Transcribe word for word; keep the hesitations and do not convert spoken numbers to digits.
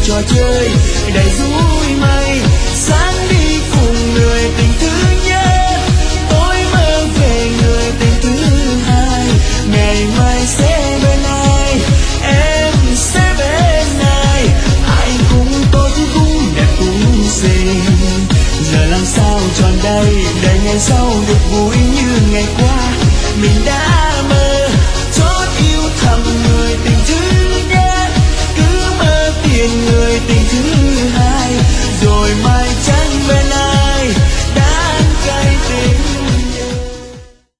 trò chơi đầy vui may, sáng đi cùng người tình thứ nhất, tôi mơ về người tình thứ hai. Ngày mai sẽ bên ai, em sẽ bên ai, ai cũng tốt cũng đẹp cũng xinh. Giờ làm sao tròn đây để ngày sau được vui như ngày qua. Mình đã mơ chót yêu thầm người tình thứ nhất, cứ mơ tiền người